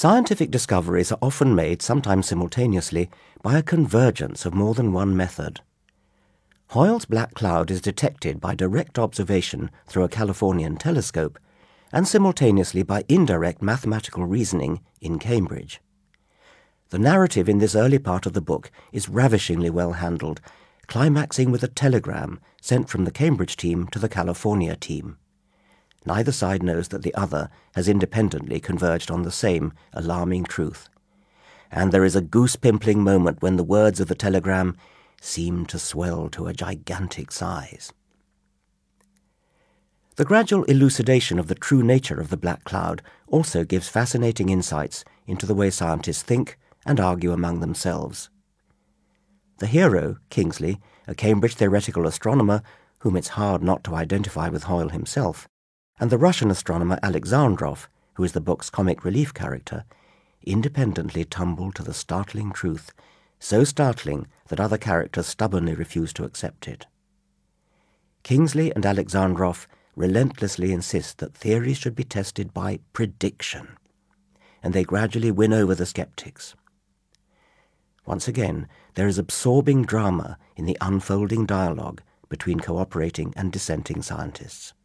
Scientific discoveries are often made, sometimes simultaneously, by a convergence of more than one method. Hoyle's black cloud is detected by direct observation through a Californian telescope and simultaneously by indirect mathematical reasoning in Cambridge. The narrative in this early part of the book is ravishingly well handled, climaxing with a telegram sent from the Cambridge team to the California team. Neither side knows that the other has independently converged on the same alarming truth. And there is a goose-pimpling moment when the words of the telegram seem to swell to a gigantic size. The gradual elucidation of the true nature of the black cloud also gives fascinating insights into the way scientists think and argue among themselves. The hero, Kingsley, a Cambridge theoretical astronomer whom it's hard not to identify with Hoyle himself, and the Russian astronomer Alexandrov, who is the book's comic relief character, independently tumble to the startling truth, so startling that other characters stubbornly refuse to accept it. Kingsley and Alexandrov relentlessly insist that theories should be tested by prediction, and they gradually win over the skeptics. Once again, there is absorbing drama in the unfolding dialogue between cooperating and dissenting scientists.